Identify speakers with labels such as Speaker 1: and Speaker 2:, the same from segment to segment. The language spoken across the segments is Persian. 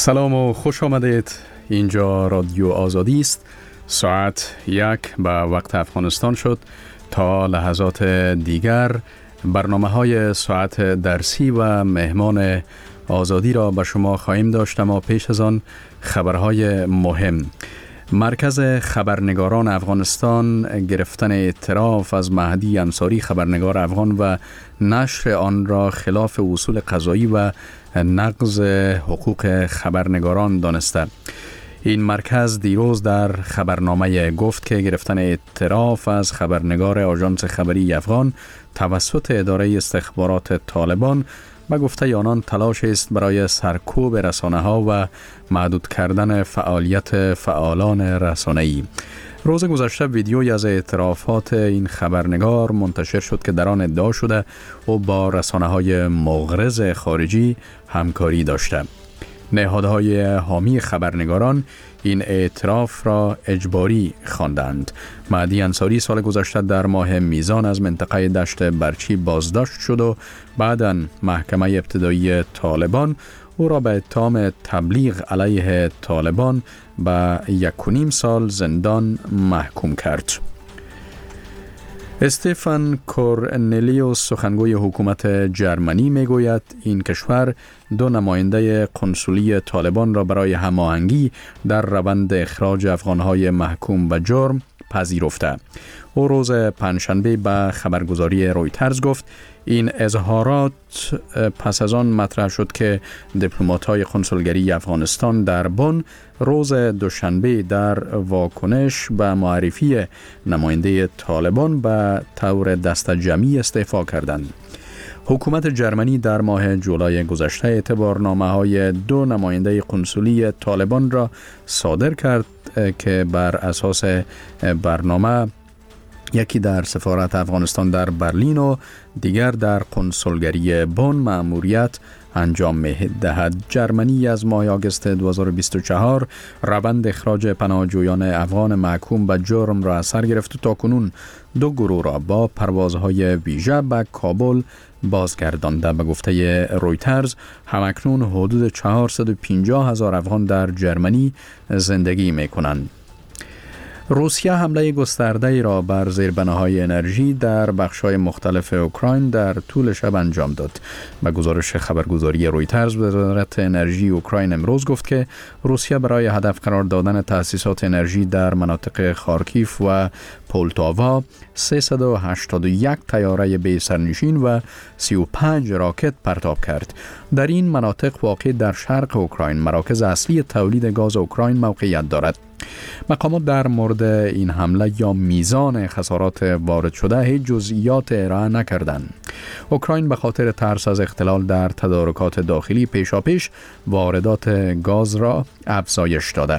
Speaker 1: سلام و خوش آمدید. اینجا رادیو آزادی است. ساعت 1 به وقت افغانستان شد. تا لحظات دیگر برنامه‌های ساعت درسی و مهمان آزادی را به شما خواهیم داشت، اما پیش از آن خبرهای مهم. مرکز خبرنگاران افغانستان گرفتن اعتراف از مهدی انصاری خبرنگار افغان و نشر آن را خلاف اصول قضایی و نقض حقوق خبرنگاران دانسته. این مرکز دیروز در خبرنامه گفت که گرفتن اعتراف از خبرنگار آژانس خبری افغان توسط اداره استخبارات طالبان به گفته آنان تلاش است برای سرکوب رسانه‌ها و محدود کردن فعالیت فعالان رسانه‌ای. روز گذشته ویدیویی از اعترافات این خبرنگار منتشر شد که در آن ادعا شده او با رسانه‌های مغرض خارجی همکاری داشته. نهادهای حامی خبرنگاران این اعتراف را اجباری خواندند. مهدی انصاری سال گذشته در ماه میزان از منطقه دشت برچی بازداشت شد و بعداً محکمه ابتدایی طالبان او را به اتهام تبلیغ علیه طالبان به 1.5 سال زندان محکوم کرد. استفان کورنلیوس سخنگوی حکومت جرمنی میگوید این کشور 2 نماینده قنسولی طالبان را برای هماهنگی در روند اخراج افغانهای محکوم به جرم پذیرفته. او روز پنجشنبه به خبرگزاری رویترز گفت این اظهارات پس از آن مطرح شد که دیپلمات‌های قنسولگری افغانستان در بن روز دوشنبه در واکنش به معرفی نماینده طالبان به طور دست جمعی استعفا کردند. حکومت جرمنی در ماه جولای گذشته اعتبارنامه‌های 2 نماینده قنسولی طالبان را صادر کرد که بر اساس برنامه یکی در سفارت افغانستان در برلین و دیگر در قنسولگری بن مأموریت انجام می‌دهد. جرمنی از ماه آگوست 2024 روند اخراج پناهجویان افغان محکوم به جرم را از سر گرفت و تاکنون 2 گروه را با پروازهای ویژه به کابل بازگردانده. به گفته رویترز همکنون حدود 450,000 افغان در جرمنی زندگی می‌کنند. روسیه حمله گسترده‌ای را بر زیربناهای انرژی در بخش‌های مختلف اوکراین در طول شب انجام داد. به گزارش خبرگزاری رویترز، وزارت انرژی اوکراین امروز گفت که روسیه برای هدف قرار دادن تأسیسات انرژی در مناطق خارکیف و پولتاوا 381 طیاره بی سرنشین و 35 راکت پرتاب کرد. در این مناطق واقع در شرق اوکراین مراکز اصلی تولید گاز اوکراین موقعیت دارد. مقامات در مورد این حمله یا میزان خسارات وارد شده هیچ جزئیات ارائه نکردند. اوکراین به خاطر ترس از اختلال در تدارکات داخلی پیشاپیش واردات گاز را افزایش داده.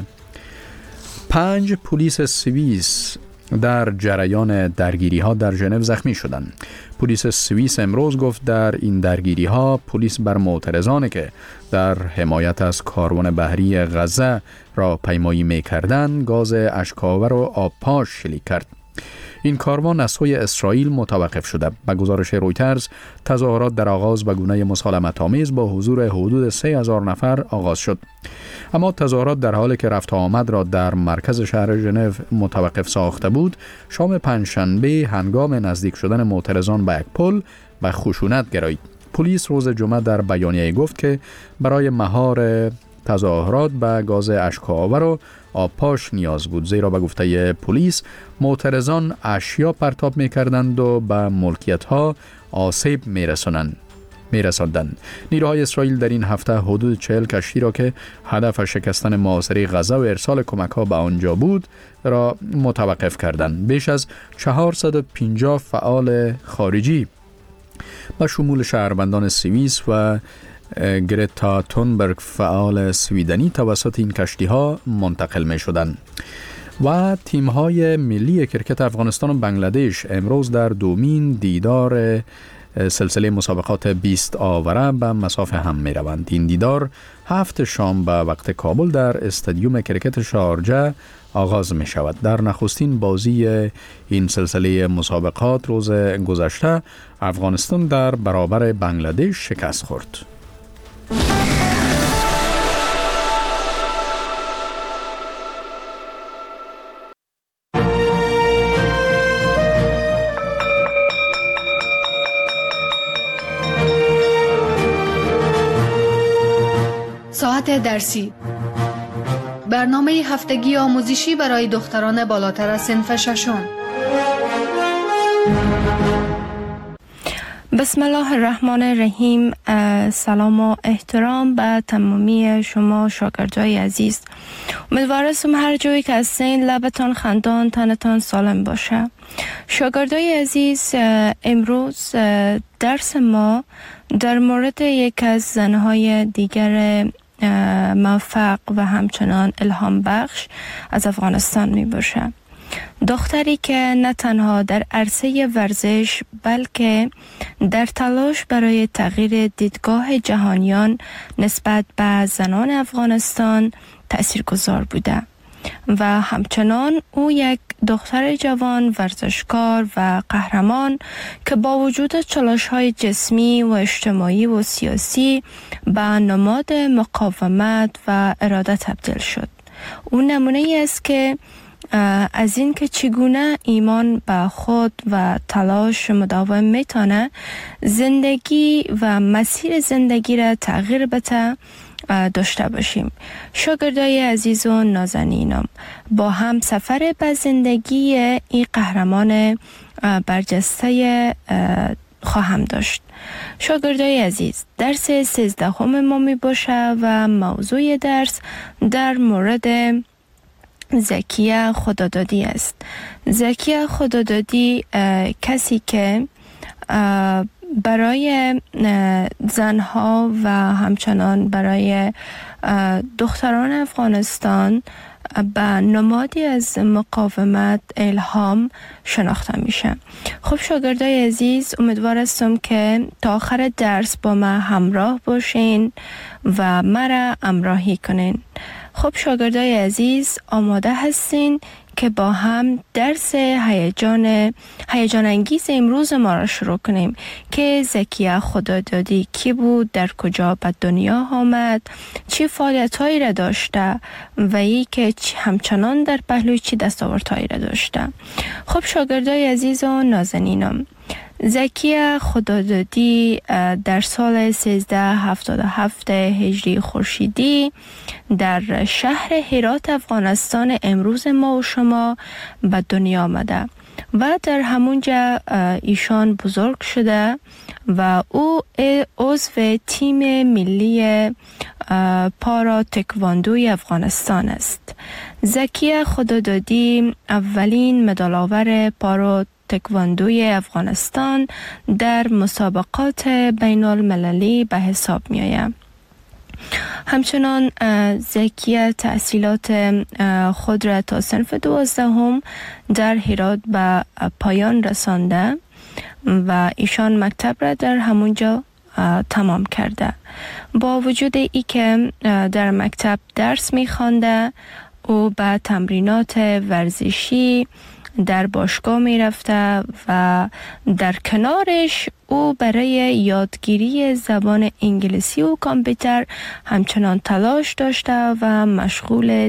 Speaker 1: 5 پلیس سوئیس در جریان درگیری‌ها در ژنو زخمی شدند. پلیس سوئیس امروز گفت در این درگیری‌ها پلیس بر معترضانی که در حمایت از کاروان بحری غزه را پیمایی می‌کردند گاز اشک‌آور و آبپاش شلیک کرد. این کاروان از سوی اسرائیل متوقف شده. به گزارش رویترز تظاهرات در آغاز به گونه مسالمت‌آمیز با حضور حدود 3,000 نفر آغاز شد. اما تظاهرات در حالی که رفت و آمد را در مرکز شهر ژنو متوقف ساخته بود، شام پنجشنبه هنگام نزدیک شدن معترضان به یک پل به خشونت گرایید. پلیس روز جمعه در بیانیه گفت که برای مهار تظاهرات به گاز اشک‌آور و آبپاش نیاز بود، زیرا به گفته پلیس معترضان اشیا پرتاب می‌کردند و به ملکیت‌ها آسیب می‌رساندند. نیروهای اسرائیل در این هفته حدود 40 کشتی را که هدف شکستن محاصره غزه و ارسال کمک‌ها به آنجا بود را متوقف کردند. بیش از 450 فعال خارجی به شمول شهروندان سوئیس و گرتا تونبرگ فعال سویدنی توسط این کشتی‌ها منتقل می‌شدند. و تیم‌های ملی کرکت افغانستان و بنگلادش امروز در دومین دیدار سلسله مسابقات 20 آوره به مسافه هم می‌روند. این دیدار 7 شام به وقت کابل در استادیوم کرکت شارجه آغاز می شود. در نخستین بازی این سلسله مسابقات روز گذشته افغانستان در برابر بنگلادش شکست خورد.
Speaker 2: حکومت درسی، برنامه هفتگی آموزشی برای دختران بالاتر از صنف ششم.
Speaker 3: بسم الله الرحمن الرحیم. سلام و احترام به تمامی شما شاگردای عزیز. امیدوارم هر جایی که هستین لبتان خندان، تنتان سالم باشه. شاگردای عزیز، امروز درس ما در مورد یک از زنهای دیگر موفق و همچنان الهام بخش از افغانستان می باشه. دختری که نه تنها در عرصه ورزش بلکه در تلاش برای تغییر دیدگاه جهانیان نسبت به زنان افغانستان تأثیرگذار بوده و همچنان او یک دختر جوان ورزشکار و قهرمان که با وجود چالش‌های جسمی و اجتماعی و سیاسی به نماد مقاومت و اراده تبدیل شد. او نمونه ای است که از این که چگونه ایمان به خود و تلاش مداوم میتونه زندگی و مسیر زندگی را تغییر بده داشته باشیم. شاگردای عزیز و نازنینم، با هم سفر به زندگی این قهرمان برجسته خواهم داشت. شاگردای عزیز، درس 13 ما می باشه و موضوع درس در مورد زکیه خدادادی است. زکیه خدادادی کسی که برای زنها و همچنان برای دختران افغانستان به نمادی از مقاومت الهام شناخته میشه. خب شاگردای عزیز، امیدوار هستم که تا آخر درس با ما همراه باشین و مرا همراهی کنین. خب شاگردای عزیز، آماده هستین که با هم درس هیجان انگیز امروز ما را شروع کنیم که زکیه خدادادی کی بود، در کجا به دنیا آمد، چه فعالیت‌هایی را داشته و ای که همچنان در پهلوی چه دستاوردهایی را داشته. خب شاگردای عزیز و نازنینم، زکیه خدادادی در سال 1377 هجری خورشیدی در شهر هرات افغانستان امروز ما و شما به دنیا آمده و در همونجا ایشان بزرگ شده و او عضو تیم ملی پارا تکواندوی افغانستان است. زکیه خدادادی اولین مدال آور پارا تکواندوی افغانستان در مسابقات بین المللی به حساب می آید. همچنان زکیه تحصیلات خود را تا صنف 12 در هرات به پایان رسانده و ایشان مکتب را در همونجا تمام کرده. با وجود ای که در مکتب درس می خوانده، او به تمرینات ورزشی در باشگاه می رفته و در کنارش او برای یادگیری زبان انگلیسی و کامپیوتر همچنان تلاش داشته و مشغول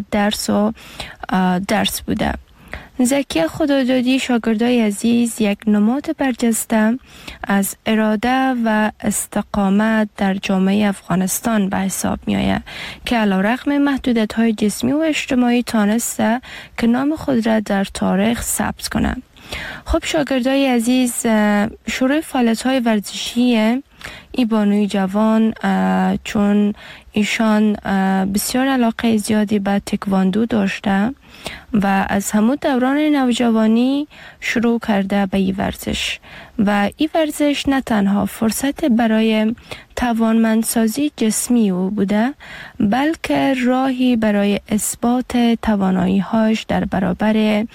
Speaker 3: درس بوده. زکیه خدادادی، شاگردای عزیز، یک نماد برجسته از اراده و استقامت در جامعه افغانستان به حساب می آید که علیرغم محدودیت‌های جسمی و اجتماعی تانسته که نام خود را در تاریخ ثبت کنند. خب شاگردای عزیز، شروع فعالیت‌های ورزشی ای بانوی جوان، چون ایشان بسیار علاقه زیادی به تکواندو داشته و از همون دوران نوجوانی شروع کرده به این ورزش و این ورزش نه تنها فرصت برای توانمندسازی جسمی او بوده، بلکه راهی برای اثبات توانایی‌هاش در برابر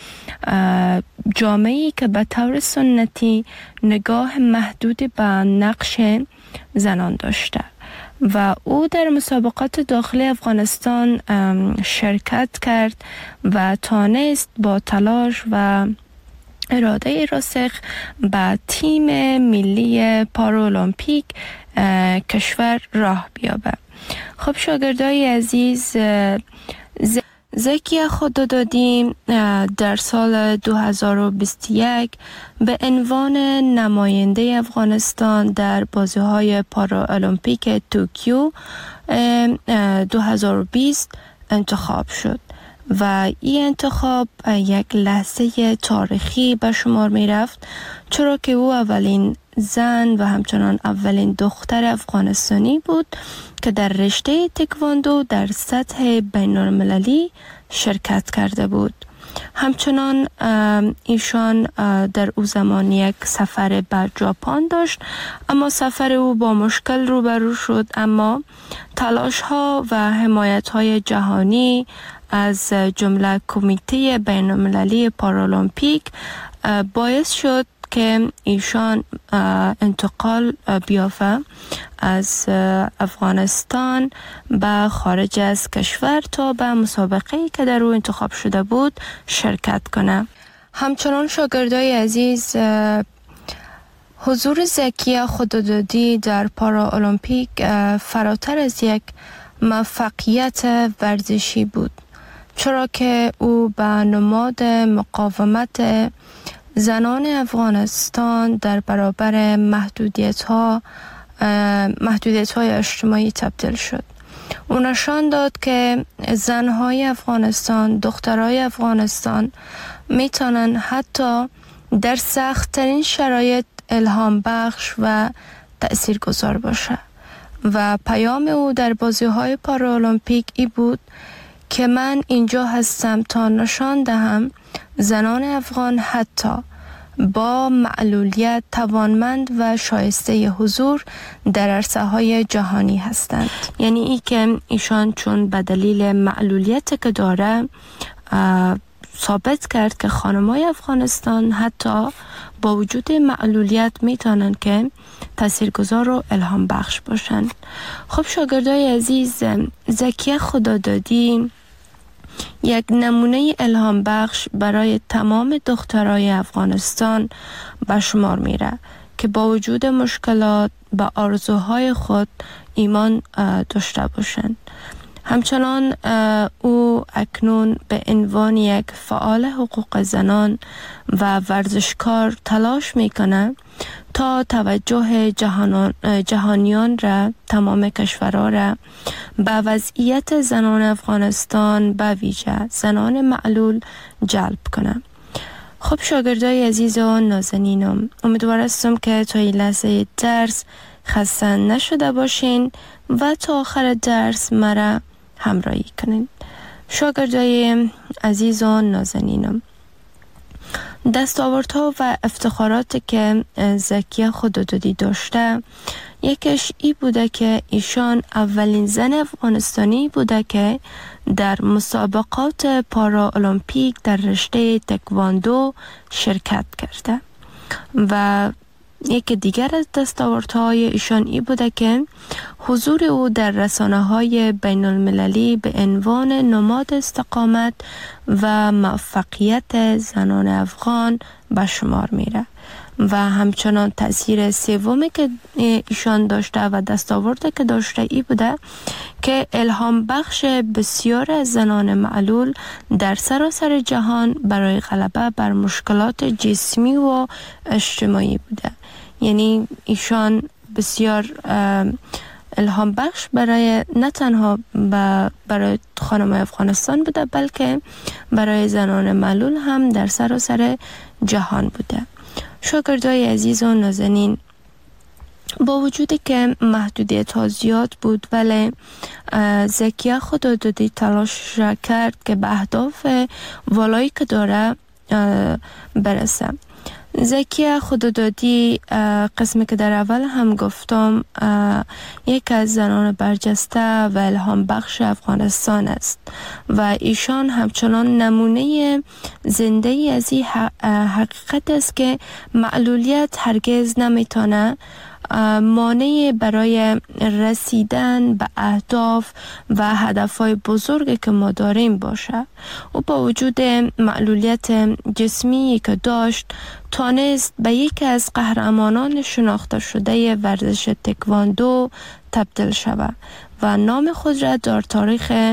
Speaker 3: جامعه‌ای که به طور سنتی نگاه محدودی به نقش زنان داشته و او در مسابقات داخلی افغانستان شرکت کرد و تانست با تلاش و اراده راسخ به تیم ملی پارالمپیک کشور راه بیابد. خب شاگردای عزیز، زکی خدادادی در سال 2021 به عنوان نماینده افغانستان در بازی‌های پارالمپیک توکیو 2020 انتخاب شد و این انتخاب یک لحظه تاریخی به شمار می رفت، چرا که او اولین زن و همچنان اولین دختر افغانستانی بود که در رشته تکواندو در سطح بین المللی شرکت کرده بود. همچنان ایشان در او زمان یک سفر به ژاپن داشت، اما سفر او با مشکل روبرو شد، اما تلاش ها و حمایت های جهانی از جمله کمیته بین المللی پارالمپیک باعث شد که ایشان انتقال بیافته از افغانستان به خارج از کشور تا به مسابقه‌ای که در او انتخاب شده بود شرکت کنه. همچنان شاگردای عزیز، حضور زکی خدادادی در پارالمپیک فراتر از یک موفقیت ورزشی بود، چرا که او به نماد مقاومت زنان افغانستان در برابر محدودیت‌های اجتماعی تبدیل شد. او نشان داد که زن‌های افغانستان، دخترای افغانستان میتونن حتی در سخت‌ترین شرایط الهام بخش و تأثیرگذار باشه و پیام او در بازی‌های پارالمپیک ای بود که من اینجا هستم تا نشان دهم زنان افغان حتی با معلولیت توانمند و شایسته حضور در عرصه‌های جهانی هستند. یعنی ای که ایشان چون به دلیل معلولیت که داره ثابت کرد که خانم‌های افغانستان حتی با وجود معلولیت میتونن که تاثیرگذار و الهام بخش باشن. خب شاگردای عزیز، زکی خدادادی یک نمونه الهام بخش برای تمام دخترای افغانستان به شمار میره که با وجود مشکلات به آرزوهای خود ایمان داشته باشند. همچنان او اکنون به عنوان یک فعال حقوق زنان و ورزشکار تلاش میکنه تا توجه جهانیان را، تمام کشورها را به وضعیت زنان افغانستان به ویژه زنان معلول جلب کنه. خب شاگردای عزیز و نازنینم، امیدوار هستم که تا این لحظه درس خسته نشده باشین و تا آخر درس مرا همراهی کنین. شاگردای عزیز و نازنینم، دستاوردها و افتخاراتی که زکی خدادادی داشته، یکیش ای بوده که ایشان اولین زن افغانستانی بوده که در مسابقات پارالمپیک در رشته تکواندو شرکت کرده و یک دیگر از دستاوردهای ایشان ای بوده که حضور او در رسانه‌های بین المللی به عنوان نماد استقامت و موفقیت زنان افغان به شمار میره و همچنان تأثیر سومی که ایشان داشته و دستاورده که داشته ای بوده که الهام بخش بسیار از زنان معلول در سراسر جهان برای غلبه بر مشکلات جسمی و اجتماعی بوده. یعنی ایشان بسیار الهام بخش برای نه تنها برای خانم افغانستان بوده، بلکه برای زنان معلول هم در سراسر جهان بوده. شاگردای عزیز و نازنین، با وجودی که محدودیت ها زیاد بود، ولی زکی خدادادی تلاش کرد که به اهداف والایی که داره برسه. زکی خدادادی، قسمی که در اول هم گفتم، یک از زنان برجسته و الهام بخش افغانستان است و ایشان همچنان نمونه زنده ای از این حقیقت است که معلولیت هرگز نمیتونه مانع برای رسیدن به اهداف و هدفهای بزرگی که ما داریم باشه. او با وجود معلولیت جسمی که داشت توانست به یکی از قهرمانان شناخته شده ورزش تکواندو تبدیل شود و نام خود را در تاریخ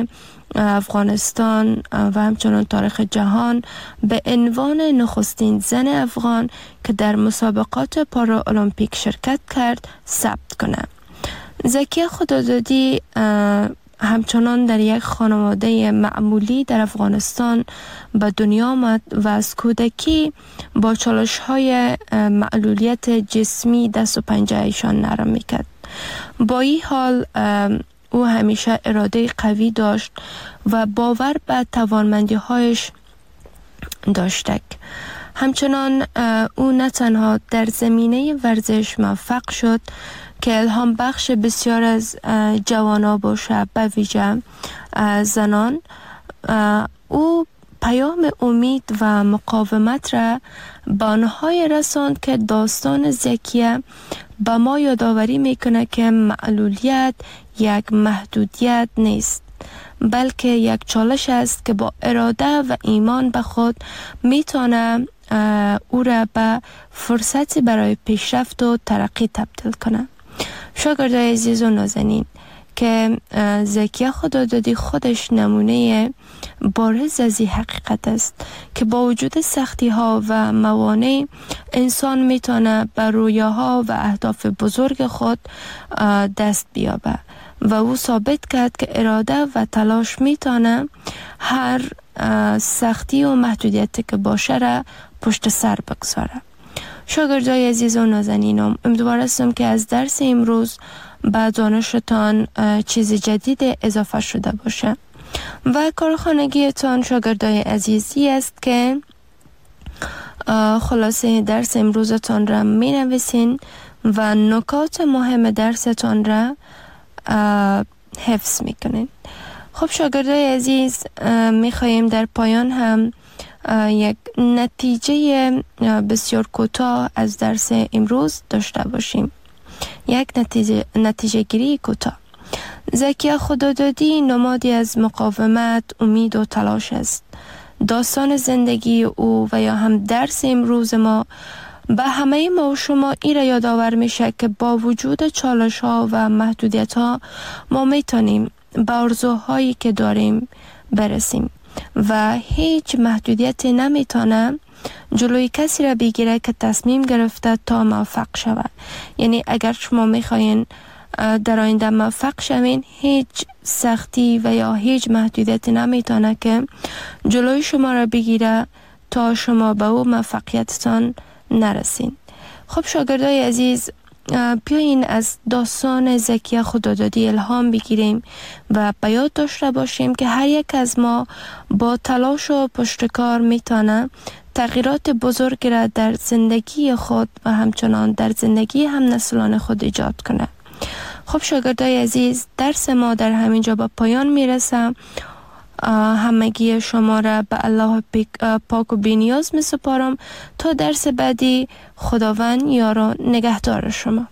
Speaker 3: افغانستان و همچنان تاریخ جهان به عنوان نخستین زن افغان که در مسابقات پارا المپیک شرکت کرد ثبت کنند. زکیه خدادادی همچنان در یک خانواده معمولی در افغانستان به دنیا آمد و از کودکی با چالش‌های معلولیت جسمی دست و پنجه ایشان نرم میکرد. با این حال او همیشه اراده قوی داشت و باور به توانمندی‌هایش داشت. همچنان او نه تنها در زمینه ورزش موفق شد که الهام بخش بسیار از جوانان باشه، به ویژه زنان. او پیام امید و مقاومت را به آنهای رساند که داستان زکیه به ما یادآوری میکنه که معلولیت یک محدودیت نیست، بلکه یک چالش است که با اراده و ایمان به خود میتونه او را به فرصتی برای پیشرفت و ترقی تبدیل کنه. شاگردای عزیز و نازنین، که زکیه خدادادی خودش نمونه بارز از این حقیقت است که با وجود سختی ها و موانع انسان میتونه به رویاها و اهداف بزرگ خود دست بیابه و او ثابت کرد که اراده و تلاش میتونه هر سختی و محدودیتی که باشه را پشت سر بگذاره. شاگردای عزیز و نازنینم، امیدوار هستم که از درس امروز به دانشتان چیز جدید اضافه شده باشه و کارخانگیتان شاگردای عزیزی است که خلاصه درس امروزتان را می نویسین و نکات مهم درستان را حفظ می کنین. خب شاگردای عزیز، می خواهیم در پایان هم یک نتیجه بسیار کوتاه از درس امروز داشته باشیم. یک نتیجه گیری کوتاه. زکیه خدادادی نمادی از مقاومت، امید و تلاش است. داستان زندگی او و یا هم درس امروز ما به همه ما و شما این را یادآور میشه که با وجود چالش ها و محدودیت ها ما میتونیم به آرزوهایی که داریم برسیم و هیچ محدودیتی نمیتونه جلوی کسی را بگیره که تصمیم گرفته تا موفق شود. یعنی اگر شما میخواین در آینده موفق شوین، هیچ سختی و یا هیچ محدودیتی نمیتونه که جلوی شما را بگیره تا شما به او موفقیتتان نرسین. خب شاگردای عزیز، بیاین از داستان زکیه خدادادی الهام بگیریم و به یاد داشته باشیم که هر یک از ما با تلاش و پشتکار میتونه تغییرات بزرگی را در زندگی خود و همچنان در زندگی هم نسلان خود ایجاد کنه. خب شاگردای عزیز، درس ما در همینجا به پایان میرسه. همگی شما را به الله پاک و بی‌نیاز می سپارم تا درس بعدی. خداوند یار و نگهدار شما.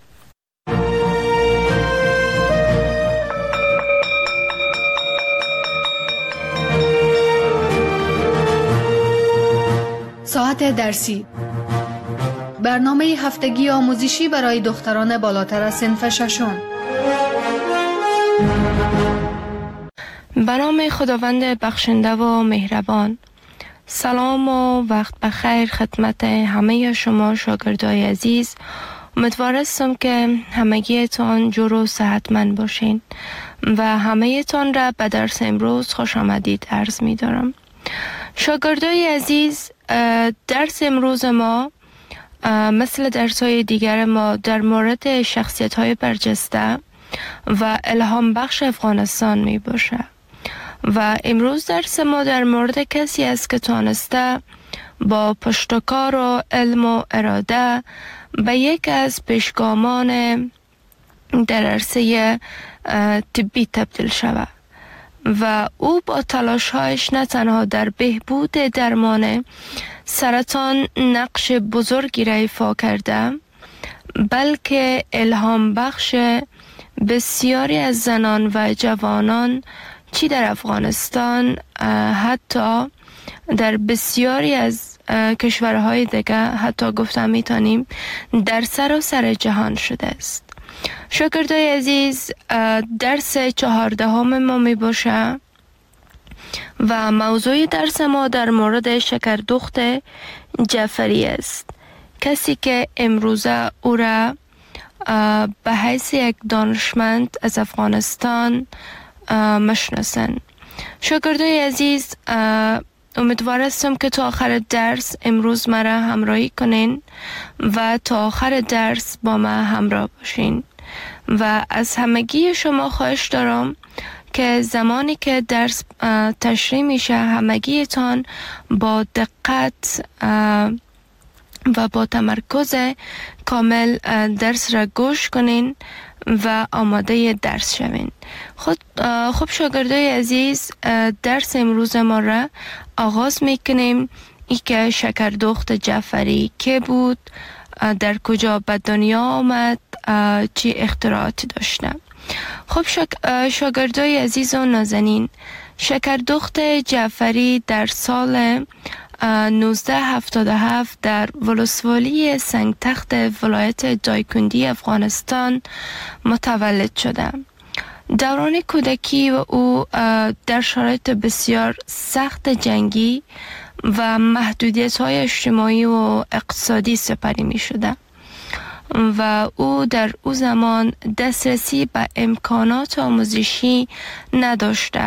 Speaker 2: ساعت درسی، برنامه هفتگی آموزشی برای دختران بالاتر از صنف ششم.
Speaker 3: به نام خداوند بخشنده و مهربان. سلام و وقت بخیر خدمت همه شما شاگردای عزیز. امیدوار هستم که همگیتان جور و صحتمند باشین و همه تان را به درس امروز خوش آمدید عرض می دارم. شاگردای عزیز، درس امروز ما مثل درس‌های دیگر ما در مورد شخصیت‌های برجسته و الهام بخش افغانستان می باشه و امروز درس ما در مورد کسی است که تانسته با پشتکار و علم و اراده به یک از پیشگامان در عرصه طبی تبدیل شود و او با تلاش‌هایش نه تنها در بهبود درمان سرطان نقش بزرگی را ایفا کرده، بلکه الهام بخش بسیاری از زنان و جوانان چی در افغانستان، حتی در بسیاری از کشورهای دیگه، حتی گفتم میتونیم در سراسر جهان شده است. شاگردای عزیز، درس 14 ما می باشه و موضوع درس ما در مورد شکردخت جعفری است. کسی که امروزه او را به حیث یک دانشمند از افغانستان مشناسند. شاگردای عزیز، امیدوار هستم که تا آخر درس امروز مرا همراهی کنین و تا آخر درس با ما همراه باشین و از همگی شما خواهش دارم که زمانی که درس تشریح میشه همگیتان با دقت و با تمرکز کامل درس را گوش کنین و آماده درس شوین. خب شاگردای عزیز، درس امروز ما را آغاز میکنیم. ای که شکردخت جعفری که بود، در کجا به دنیا آمد، چی اختراعاتی داشته. خب شاگردای عزیز و نازنین، شکردخت جعفری در سال 1977 در ولسوالی سنگتخت ولایت دایکندی افغانستان متولد شده. دوران کودکی و او در شرایط بسیار سخت جنگی و محدودیت‌های اجتماعی و اقتصادی سپری می شده و او در او زمان دسترسی به امکانات آموزشی نداشته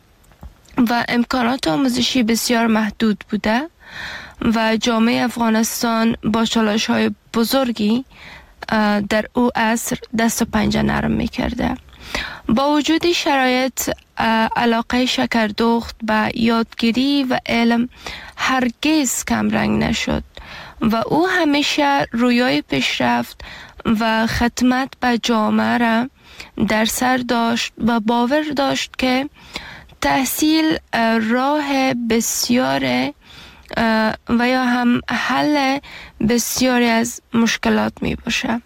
Speaker 3: و امکانات آموزشی بسیار محدود بوده و جامعه افغانستان با چالش‌های بزرگی در او عصر دست و پنجه نرم می‌کرده. با وجود شرایط، علاقه شکردخت به یادگیری و علم هرگز کمرنگ نشد و او همیشه رویای پیشرفت و خدمت به جامعه را در سر داشت و باور داشت که تحصیل راه بسیار و یا هم حل بسیاری از مشکلات می باشه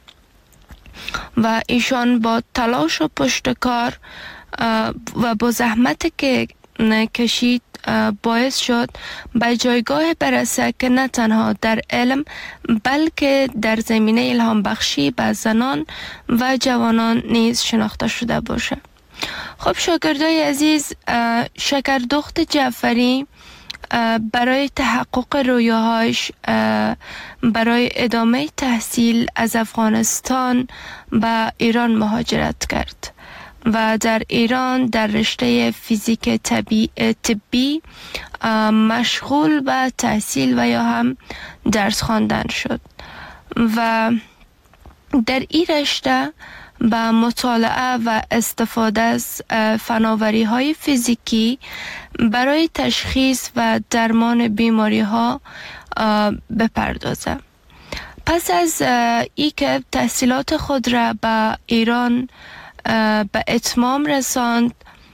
Speaker 3: و ایشان با تلاش و پشتکار و با زحمت که کشید باعث شد به جایگاه برسه که نه تنها در علم بلکه در زمینه الهام بخشی به زنان و جوانان نیز شناخته شده باشه. خب شاگردای عزیز، شکردخت جعفری برای تحقق رویاهاش برای ادامه تحصیل از افغانستان به ایران مهاجرت کرد و در ایران در رشته فیزیک طبی مشغول به تحصیل و یا هم درس خواندن شد و در این رشته با مطالعه و استفاده از فناوری‌های فیزیکی برای تشخیص و درمان بیماری‌ها بپردازه. پس از ای که تحصیلات خود را به ایران به اتمام رساند،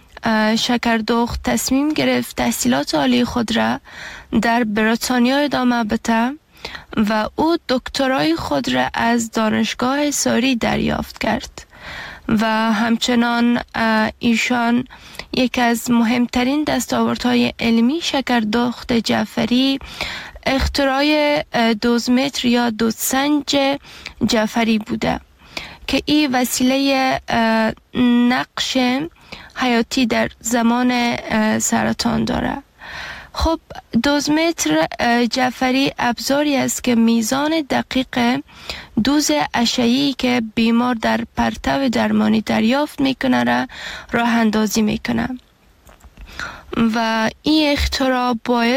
Speaker 3: شکردخت تصمیم گرفت تحصیلات عالی خود را در بریتانیا ادامه بده و او دکترای خود را از دانشگاه ساری دریافت کرد و همچنان ایشان یکی از مهمترین دستاوردهای علمی شکردخت جعفری اختراع دوزمتر یا دودسنج جعفری بوده که این وسیله نقش حیاتی در زمان سرطان داره. خب دوزمتر جعفری ابزاری است که میزان دقیق دوز اشعه‌ای که بیمار در پرتو درمانی دریافت میکنه را راه اندازی میکنه و این اختراع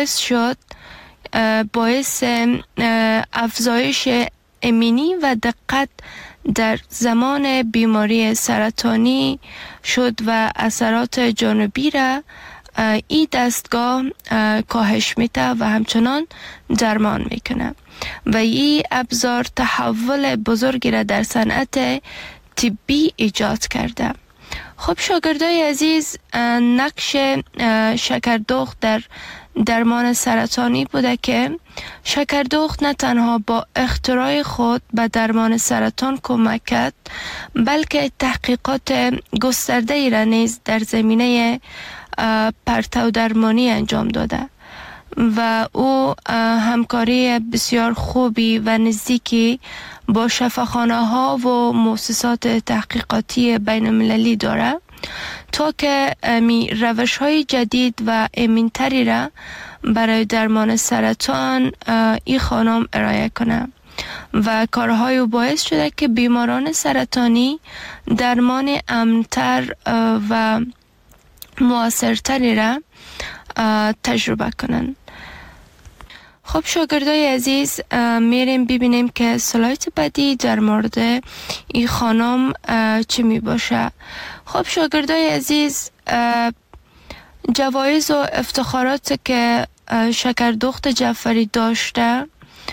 Speaker 3: باعث افزایش امنی و دقت در زمان بیماری سرطانی شد و اثرات جانبی را این دستگاه کاهش میده و همچنان درمان میکنه و این ابزار تحول بزرگی را در صنعت طبی ایجاد کرده. خب شاگردای عزیز، نقش شکردخت در درمان سرطانی بوده که شکردخت نه تنها با اختراع خود به درمان سرطان کمک کرد بلکه تحقیقات گسترده‌ای را نیز در زمینه پرتو درمانی انجام داده و او همکاری بسیار خوبی و نزدیکی با شفاخانه ها و مؤسسات تحقیقاتی بین المللی داره تا که می روش های جدید و امن‌تری را برای درمان سرطان این خانم ارائه کنه و کارهای او باعث شده که بیماران سرطانی درمان امن‌تر و مؤثرتری را تجربه کنند. خب شاگردای عزیز، میریم ببینیم که سلاید بعدی در مورد این خانم چی می باشه. خب شاگردای عزیز، جوایز و افتخارات که شکردخت جعفری داشته،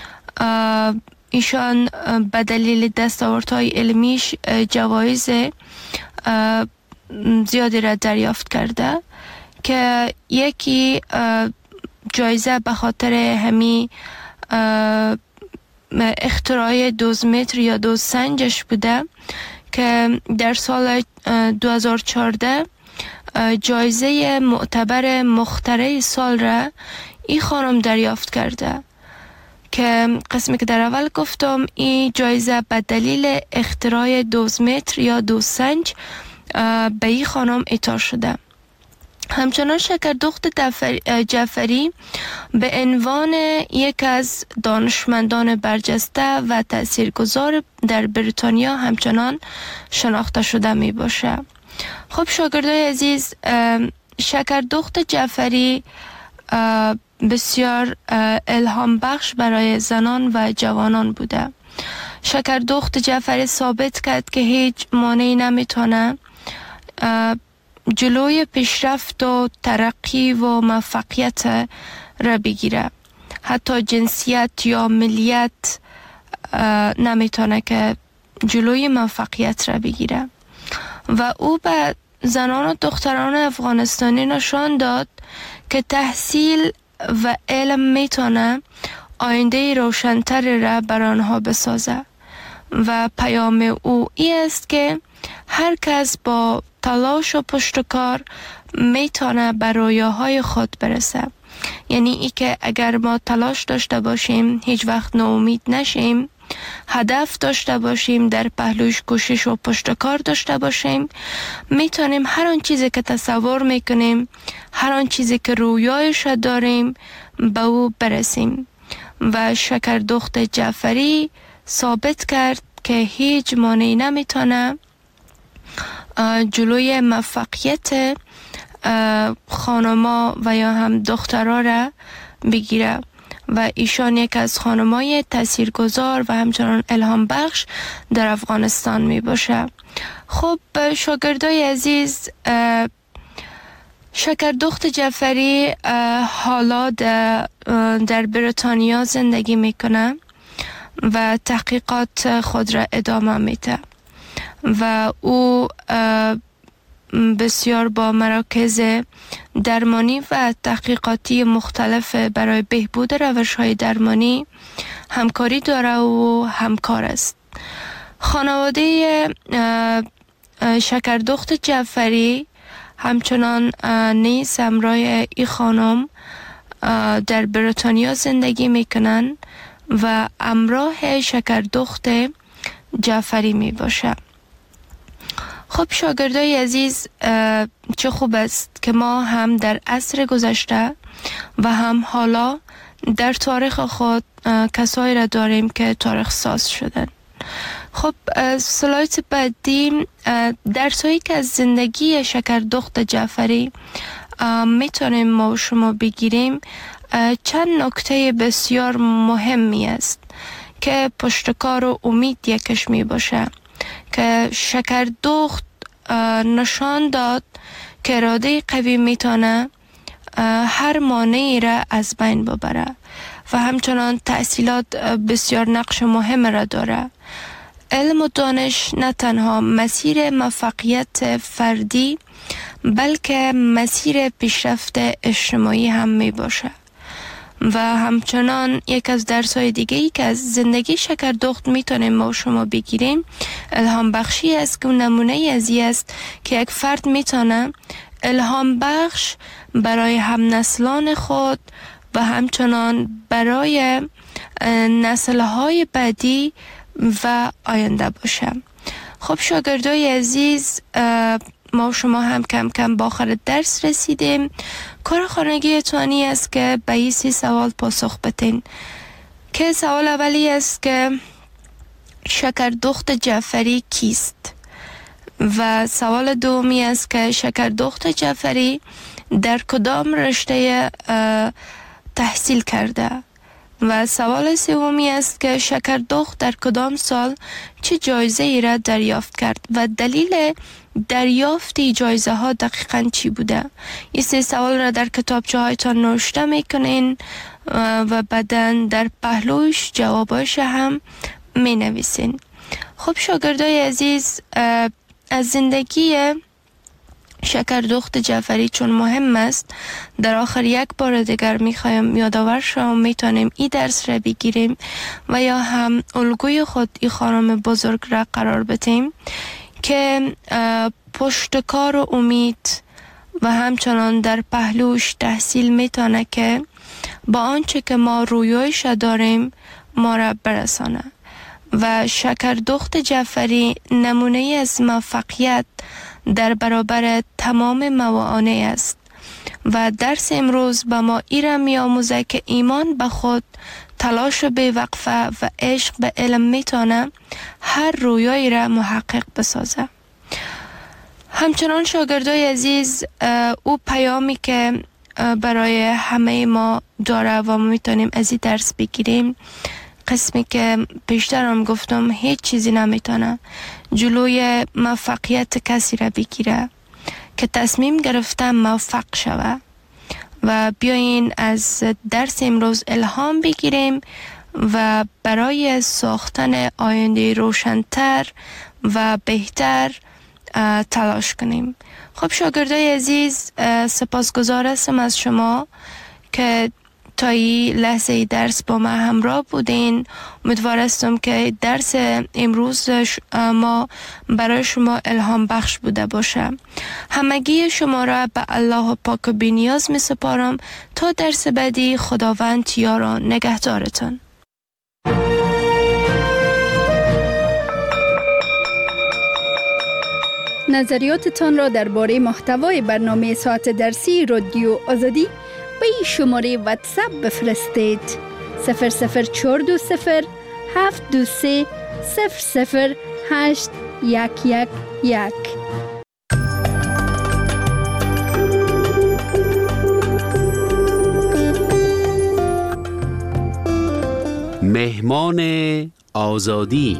Speaker 3: ایشان به دلیل دستاوردهای علمیش جوایز زیادی را دریافت کرده که یکی جایزه به خاطر همی اختراع دوزمتر یا دوزسنجش بوده که در سال 2014 جایزه معتبر مخترع سال را این خانم دریافت کرده که قسمی که در اول گفتم این جایزه به دلیل اختراع دوزمتر یا دوزسنج به این خانم اعطا شده. همچنان شکردخت جعفری به عنوان یک از دانشمندان برجسته و تاثیرگذار در بریتانیا همچنان شناخته شده می باشه. خب شاگردای عزیز، شکردخت جعفری بسیار الهام بخش برای زنان و جوانان بوده. شکردخت جعفری ثابت کرد که هیچ مانعی نمیتونه جلوی پیشرفت و ترقی و موفقیت را بگیره. حتی جنسیت یا ملیت نمیتونه که جلوی موفقیت را بگیره. و او به زنان و دختران افغانستانی نشان داد که تحصیل و علم میتونه آینده روشن‌تر را بر آنها بسازه و پیام او این است که هر کس با تلاش و پشتکار میتونه به رویاهای خود برسه. یعنی ای که اگر ما تلاش داشته باشیم، هیچ وقت ناامید نشیم، هدف داشته باشیم، در پهلوش کوشش و پشتکار داشته باشیم، میتونیم هر آن چیزی که تصور میکنیم، هر آن چیزی که رویایش داریم به او برسیم. و شکردخت جعفری ثابت کرد که هیچ مانعی نمیتونه جلوی موفقیت خانما و یا هم دخترها را بگیره و ایشان یک از خانمای تاثیرگذار و همچنان الهام بخش در افغانستان می باشه. خب شاگردای عزیز، شکردخت جعفری حالا در بریتانیا زندگی میکنه و تحقیقات خود را ادامه میده و او بسیار با مراکز درمانی و تحقیقاتی مختلف برای بهبود روش‌های درمانی همکاری داره و همکار است. خانواده شکردخت جعفری همچنان نیز همراه این خانم در بریتانیا زندگی میکنن و همراه شکردخت جعفری می باشه. خب شاگردای عزیز، چه خوب است که ما هم در عصر گذشته و هم حالا در تاریخ خود کسایی را داریم که تاریخ ساز شدن. خب سلاید بعدی درسایی که از زندگی شکردخت جعفری میتونیم ما و شما بگیریم چند نکته بسیار مهمی است که پشتکار و امید یکش می باشه که شکردخت نشان داد که اراده قوی میتونه هر مانعی را از بین ببره و همچنان تحصیلات بسیار نقش مهم را داره. علم و دانش نه تنها مسیر موفقیت فردی بلکه مسیر پیشرفت اجتماعی هم می باشه. و همچنان یک از درس‌های دیگه‌ای که از زندگی شکردخت میتونیم ما و شما بگیریم الهام بخشی است که نمونه ازی است که یک فرد میتونه الهام بخش برای هم نسلان خود و همچنان برای نسل‌های بعدی و آینده باشه. خب شاگردای عزیز، ما شما هم کم کم با آخر درس رسیدیم. کار خانگی توانی است که به این 3 سوال پاسخ بدین. که سوال اولی است که شکردخت جعفری کیست؟ و سوال دومی است که شکردخت جعفری در کدام رشته تحصیل کرده؟ و سوال سومی است که شکردخت در کدام سال چه جایزه ای را دریافت کرد و دلیل دریافت جایزه ها دقیقاً چی بوده؟ این 3 سوال را در کتابچه هایتان نوشته میکنین و بعداً در پهلوش جواباش هم می نویسین. خب شاگردای عزیز، از زندگی شکردخت جعفری چون مهم است، در آخر یک بار دیگر میخوایم یادآور شما میتونیم این درس را بگیریم و یا هم الگوی خود این خانم بزرگ را قرار بدیم که پشتکار و امید و همچنان در پهلوش تحصیل میتونه که با آنچه که ما رویایش داریم ما را برسانه. و شکردخت جعفری نمونه از موفقیت در برابر تمام موانع است و درس امروز به ما ایرا می آموزه که ایمان به خود، تلاش بی‌وقفه و عشق به علم میتونه هر رویایی را محقق بسازه. همچنان شاگردای عزیز، او پیامی که برای همه ما داره و ما میتونیم از این درس بگیریم، قسمی که پیشتر هم گفتم هیچ چیزی نمیتونه جلوی موفقیت کسی را بگیره که تصمیم گرفته موفق شوه. و بیاین از درس امروز الهام بگیریم و برای ساختن آینده روشن‌تر و بهتر تلاش کنیم. خب شاگردای عزیز، سپاسگزار هستم از شما که تا این لحظه درس با ما همراه بودین. امیدوار هستم که درس امروز ما برای شما الهام بخش بوده باشه. همگی شما را به الله پاک و بی‌نیاز می سپارم تا درس بعدی. خداوند یار و نگهدارتان.
Speaker 4: نظریاتتان را درباره محتوای برنامه ساعت درسی رادیو آزادی به این شماره واتساپ بفرستید: 00420 723 00811.
Speaker 5: مهمان آزادی.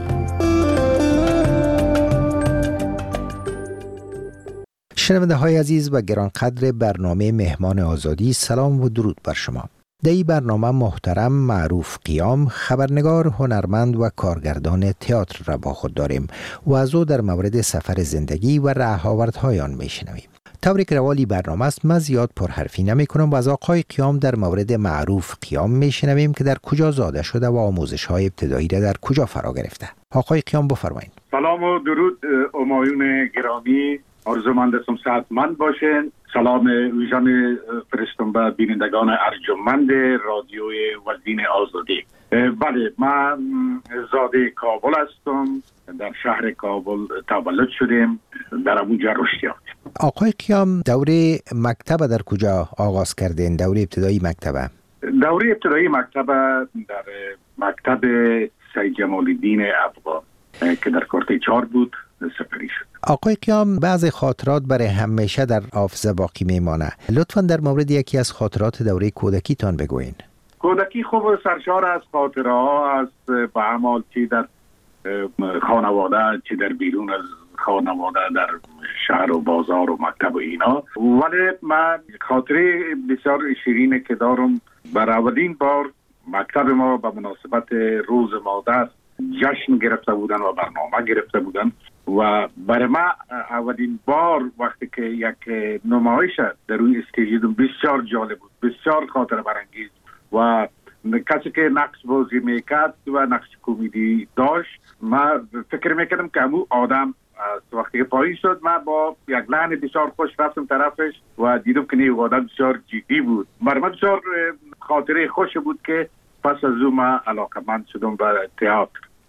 Speaker 6: شنونده های عزیز و گرانقدر برنامه مهمان آزادی، سلام و درود بر شما. در این برنامه محترم معروف قیام، خبرنگار، هنرمند و کارگردان تئاتر را با خود داریم و از او در مورد سفر زندگی و رهاوردهای آن میشنویم. طوری که روالی برنامه است، من زیاد پرحرفی نمی کنم و از آقای قیام در مورد معروف قیام میشنویم که در کجا زاده شده و آموزش های ابتدایی را در کجا فرا گرفته. آقای قیام بفرمایید.
Speaker 7: سلام و درود همایون گرامی، آرزومند هستم صحتمند باشین. سلام ویژن فرستم به بینندگان ارجمند رادیوی وزین آزادی. بله، من زاده کابل هستم، در شهر کابل تولد شدیم، در اونجا رشد یافتیم.
Speaker 6: آقای قیام، دوره مکتب در کجا آغاز کردین؟ دوره ابتدایی مکتب؟
Speaker 7: دوره ابتدایی مکتب در مکتب سید جمال الدین افغان که در کارت 4 بود سپری شد.
Speaker 6: آقای قیام، بعض خاطرات برای همیشه در حافظه باقی میمانه. لطفاً در مورد یکی از خاطرات دوره کودکی تان بگوین.
Speaker 7: کودکی خوب سرشار از خاطره ها است، به عمال چی در خانواده چی در بیرون از خانواده، در شهر و بازار و مکتب و اینا. ولی من خاطره بسیار شیرینه که دارم. برای اولین بار مکتب ما به مناسبت روز مادر جشن گرفته بودن و برنامه گرفته بودن و برای ما اولین بار وقتی که یک نمایش در روی استیج دیدم بسیار جالب بود، بسیار خاطره برانگیز و کسی که نقش بازی میکرد و نقش کمدی داشت، من فکر میکردم که امو آدم وقتی که پایین شد، من با یک لحن بسیار خوش رفتم طرفش و دیدم که نیو آدم بسیار جدی بود. برای من بسیار خاطره خوش بود که پس از او من علاقمند شدم به تئاتر.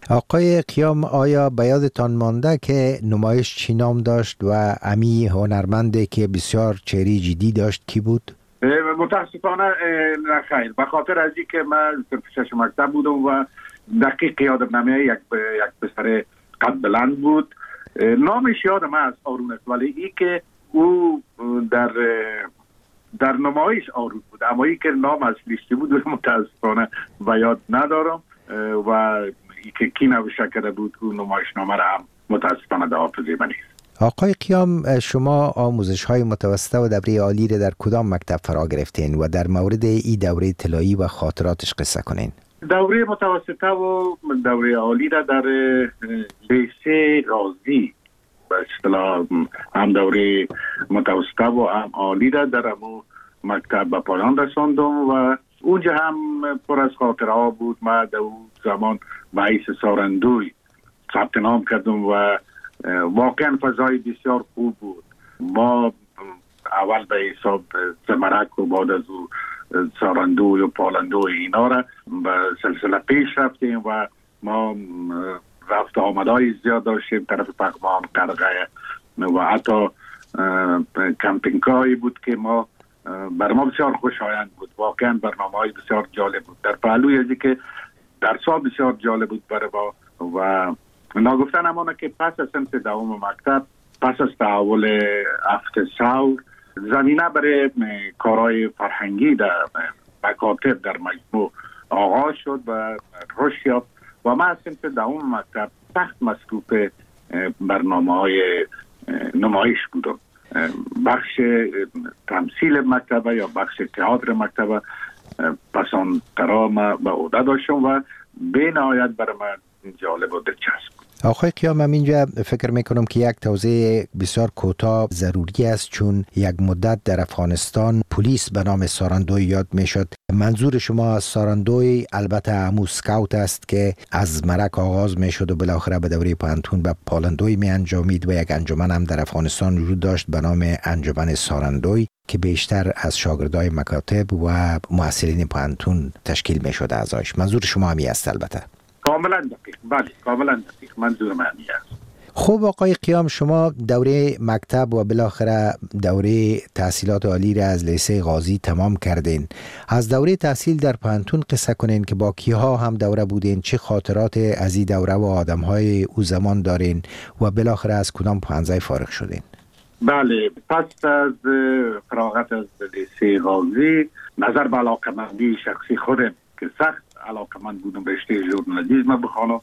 Speaker 6: آقای قیام، آیا به یادتان مانده که نمایش چی نام داشت و امی هنرمنده که بسیار چهره جدی داشت کی بود؟
Speaker 7: متاسفانه نه خیر، به خاطر از اینکه من صرف شش مکتب بودم و دقیق یادم نمیاد. یک پسر قد بلند بود، نامش یادم است آرون است، ولی ای که او در نمایش آرون بود، اما ای که نام اصلیش بود متاسفانه به یاد ندارم و ای که کی نوشته کرده بود او نمایش نامه را هم متاسفانه در حافظه من نیست.
Speaker 6: آقای قیام، شما آموزش های متوسطه و دوره عالی را در کدام مکتب فرا گرفتین و در مورد این دوره طلایی و خاطراتش قصه کنین؟
Speaker 7: دوره متوسطه و دوره عالی را در لیسه غازی به اصطلاح هم دوره متوسطه و هم عالی را در امو مکتب به پایان رساندم و اونجا هم پر از خاطره ها بود. ما در اون زمان به حیث سارندوی ثبت نام کردم و واقعا فضای بسیار خوب بود. ما اول به حساب زمرک و بعد از او سارندوی و پالندوی اینا را به سلسله پیش رفتیم و ما رفت آمدهای زیاد داشتیم طرف پغمان، قرغه و حتی کمپینگ‌هایی بود که ما بر ما بسیار خوشایند بود. واقعا برنامه‌های بسیار جالب بود. در پهلوی ازی که درس‌ها بسیار جالب بود برای ما و ناگفتن همانه که پس از صنف دوم مکتب، پس از تحول هفت ثور، زمینه برای کارهای فرهنگی در مکاتب در مجموع آغاز شد و رشد یافت و من از صنف دوم مکتب سخت مصروف برنامه‌های نمایش بودم. بخش تمثیل مکتبه یا بخش تئاتر مکتبه پسان ترا به عهده داشتم و به نهایت برای من جالب و دلچسب.
Speaker 6: آقای قیام، من اینجا فکر میکنم که یک توضیح بسیار کوتاه ضروری است، چون یک مدت در افغانستان پلیس به نام سارندوی یاد میشد. منظور شما از سارندوی البته همون سکاوت است که از مرک آغاز میشد و بالاخره به دوره پانتون به پالندوی می انجامید و یک انجمن هم در افغانستان وجود داشت به نام انجمن سارندوی که بیشتر از شاگردای مکاتب و محصلین پانتون تشکیل میشد اعضایش. منظور شما همی است البته؟
Speaker 7: کاملا دقیق، بله کاملا دقیق، منظور من است.
Speaker 6: خب آقای قیام، شما دوره مکتب و بالاخره دوره تحصیلات عالی را از لیسه غازی تمام کردین. از دوره تحصیل در پانتون قصه کنین که با کیها هم دوره بودین، چه خاطرات از این دوره و آدم‌های او زمان دارین و بالاخره از کدام پانزه فارغ شدین؟
Speaker 7: بله، پس از فراغت از لیسه غازی نظر به علاقه‌مندی شخصی خودم که سخت علاقه‌مند بودم رشته ژورنالیسم بخوانم،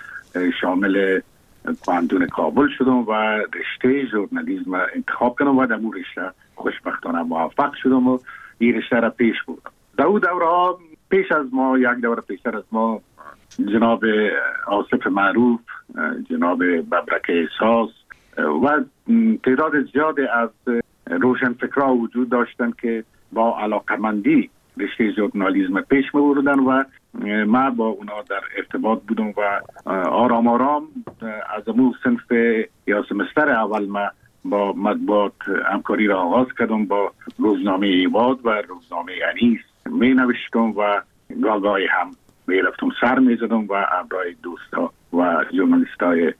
Speaker 7: شامل پانتون کابل شدم و رشته ژورنالیسم انتخاب کردم و در اون رشته خوشبختانه موفق شدم و این رشته را پیش بردم. در اون دوره پیش از ما، یک دوره پیشتر از ما، جناب آصف معروف، جناب ببرک احساس و تعداد زیادی از روشنفکرها وجود داشتن که با علاقه‌مندی رشته ژورنالیسم پیش می‌بردن و ما با اونا در ارتباط بودم و آرام آرام از امو صنف یا سمستر اول ما با مطبوعات همکاری را آغاز کردم. با روزنامه ایواد و روزنامه انیس می نوشتم و گاهی هم می رفتم سر می زدم و همراه دوستا و ژورنالیستای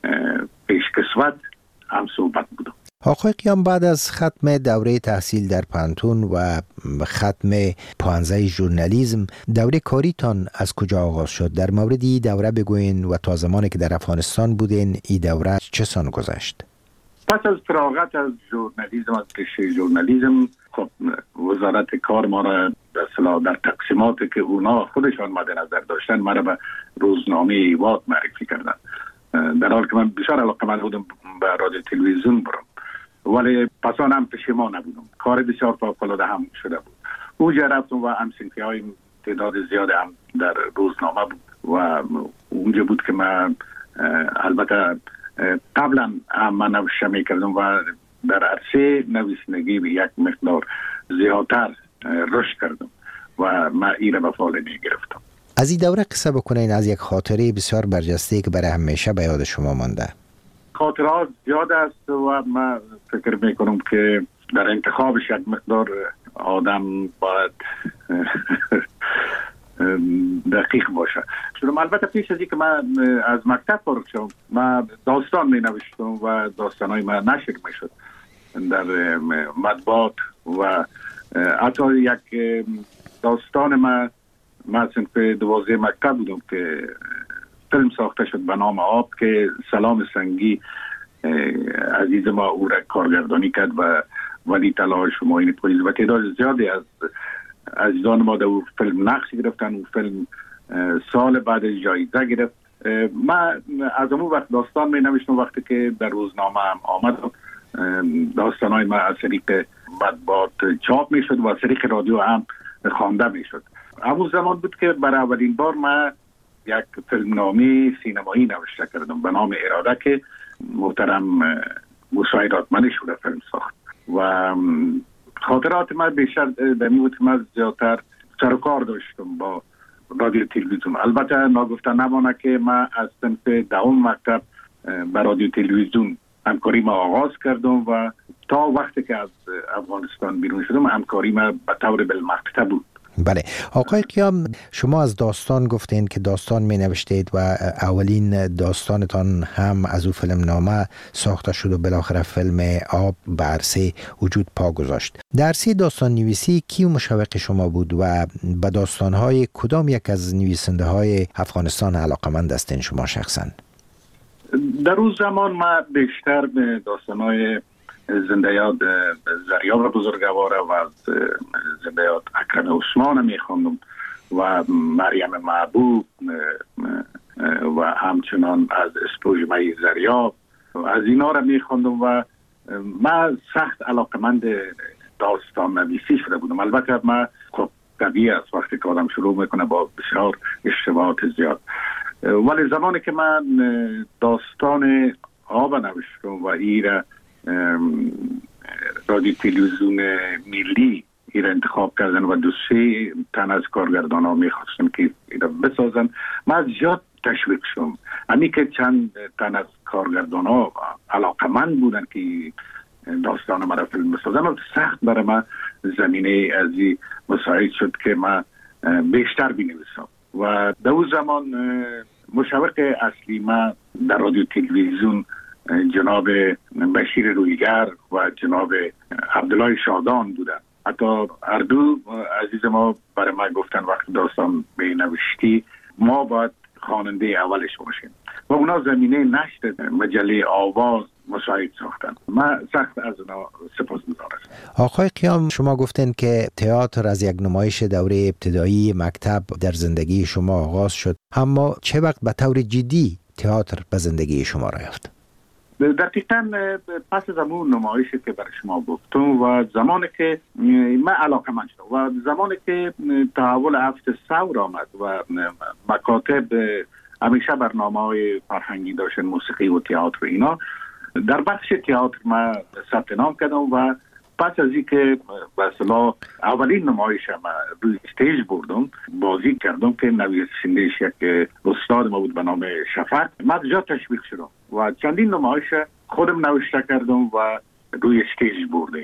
Speaker 7: پیشکسوت هم صحبت بودم.
Speaker 6: آقای قیام، بعد از ختم دوره تحصیل در پانتون و ختم پانزه ژورنالیسم، دوره کاریتان از کجا آغاز شد؟ در مورد این دوره بگوین و تا زمانی که در افغانستان بودین این دوره چه سان گذشت؟
Speaker 7: پس از فراغت از ژورنالیسم، از رشته ژورنالیسم، خب وزارت کار ما را در تقسیماتی که اونا خودشان مد نظر داشتن ما را به روزنامه ایواد معرفی کردن، در حال که من بسیار علاقه‌مند بودم به رادیو تلویزیون برم، ولی پسان هم پشیمان نبودم. کار بسیار فوق‌العاده هم شده بود. اونجا رفتم و همسنفی‌های تعداد زیاد هم در روزنامه بود و اونجا بود که من البته قبلا هم من نوشته میکردم و در عرصه نویسندگی به یک مقدار زیادتر رشد کردم و من این را به فعال گرفتم.
Speaker 6: از این دوره قصه بکنین، از یک خاطره بسیار برجسته که برای همیشه به یاد شما مانده.
Speaker 7: خاطرات زیاد است و من فکر میکنم که در انتخابش یک مقدار آدم باید دقیق باشه. چون البته پیش از اینکه من از مکتب فارغ شدم من داستان می نوشتم و داستانهای من نشر می شد در مطبوعات و حتی یک داستان من صنف 12 مکتب بودم که فیلم ساخته شد به نام آب که سلام سنگی عزیز ما او را کارگردانی کرد و ولی طلای شماین پویز و تعداد زیادی از عزیزان ما در او فیلم نقش گرفتن. او فیلم سال بعد جایزه گرفت. من از اون وقت داستان می نوشتم. وقتی که در روزنامه هم آمدم داستانهای من از طریق مطبوعات چاپ می شد و از طریق رادیو هم خوانده می شد. همون زمان بود که برای اولین بار من یک فیلمنامه سینمایی نوشته کردم به نام اراده که محترم موسی رادمنی شده فیلم ساخت و خاطرات من بیشتر در این بود که من زیادتر سر و کار داشتم با رادیو تلویزیون. البته ناگفته نمانه که من از صنف 10 مکتب با رادیو تلویزیون همکاری ما آغاز کردم و تا وقتی که از افغانستان بیرون شدم همکاری ما به طور بالمقطع بود.
Speaker 6: بله آقای قیام، شما از داستان گفتین که داستان می نوشتید و اولین داستانتان هم از او فیلم نامه ساخته شد و بالاخره فیلم آب به عرصه وجود پا گذاشت. در عرصه داستان نویسی کی مشوق شما بود و به داستانهای کدام یک از نویسنده های افغانستان علاقمند هستین شما شخصا؟
Speaker 7: در اون زمان من بیشتر به داستانهای زنده‌یاد زریاب بزرگوار و از زنده‌یاد اکرم عثمان میخوندم و مریم محبوب و همچنان از اسپوژمه زریاب از اینا را میخوندم و من سخت علاقمند داستان نویسی شده بودم. البته من خب طبیعی است وقتی که آدم شروع میکنه با بسیار اشتباهات زیاد، ولی زمانی که من داستان آب نوشتم و ایره رادیو تلویزیون ملی این انتخاب کردن و 2-3 تن از کارگردان ها میخواستن که این بسازن، من زیاد تشویق شدم. همین که چند تن از کارگردان ها علاقمند بودن که داستان مرا فیلم بسازن و سخت برای من زمینه از این مساعد شد که من بیشتر بنویسم و در اون زمان مشوق اصلی من در رادیو تلویزیون جناب بشیر رویگر و جناب عبدالله شادان بودن. حتی هر دو عزیز ما برای ما گفتن وقتی داستان بنوشتی ما باید خواننده اولش باشیم و اونا زمینه نشر مجله آواز مساعد ساختن. من سخت از اونا سپاسگزارم.
Speaker 6: آقای قیام، شما گفتن که تئاتر از یک نمایش دوره ابتدایی مکتب در زندگی شما آغاز شد، اما چه وقت به طور جدی تئاتر به زندگی شما رفت؟
Speaker 7: دقیقاً پس از اون نمایشی که برای شما گفتم و زمانی که من علاقه‌مند شدم و زمانی که تحول هفت ثور آمد و مکاتب همیشه برنامه‌های فرهنگی داشتن، موسیقی و تئاتر اینا، در بخش تئاتر من ثبت نام کردم و پس از اینکه به اصطلاح اولین نمایش من روی استیج بردم بازی کردم که نویسنده‌اش یک استاد ما بود به نام شفق، من جا تشویق شدم و چندین نمایش خودم نوشته کردم و روی استیج بردیم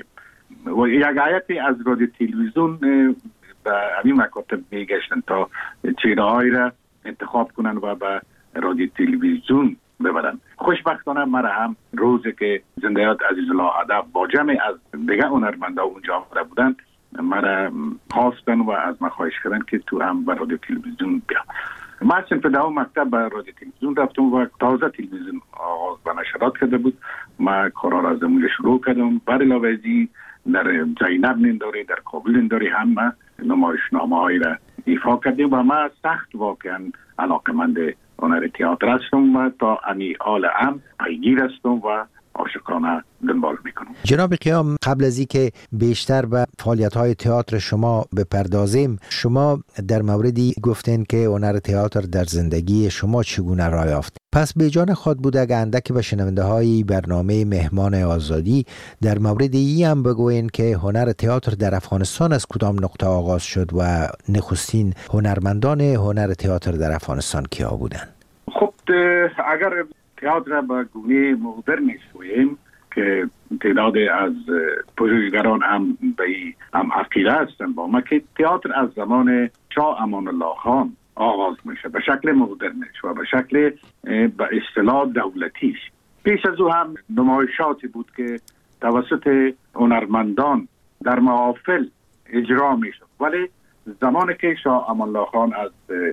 Speaker 7: و یک هیئتی از رادیو تلویزیون به همین مکاتب میگشتن تا چهره‌هایی را انتخاب کنن و به رادیو تلویزیون ببرن. خوشبختانه مرا هم روزی که زنده‌یاد عزیزالله ادب با جمع از دیگه هنرمندا اونجا آمده بودن مرا خواستن و از من خواهش کردن که تو هم به رادیو تلویزیون بیا. من صنف 10 مکتب به رادیو تلویزیون رفتم و تازه تلویزیون آغاز به نشرات کرده بود. من کارا از اونجا شروع کردم. بر علاوه از این در زینب ننداری، در کابل ننداری هم نمایشنامه‌هایی را ایفا کردیم و من سخت واقعا علاقه‌مند هنر تئاتر هستم و تا امی آل هم پیگیر هستم و عاشقانه دنبال میکنم.
Speaker 6: جناب قیام، قبل از اینکه بیشتر به فعالیت‌های تئاتر شما بپردازیم، شما در موردی گفتین که هنر تئاتر در زندگی شما چگونه راه یافت. پس به جان خود بود اگه اندکی به شنونده‌های برنامه مهمان آزادی در مورد این هم بگوین که هنر تئاتر در افغانستان از کدام نقطه آغاز شد و نخستین هنرمندان هنر تئاتر در افغانستان کیا بودند؟
Speaker 7: خب اگر تئاتر با گونه مدرن شویم که تعداد از پژوهشگران هم به هم عقیده هستند با ما که تئاتر از زمان شاه امان الله خان آغاز میشه به شکل مدرنش و به شکل به اصطلاح دولتیش. پیش از او هم نمایشاتی بود که توسط هنرمندان در محافل اجرا میشد، ولی زمانی که شاه امان الله خان از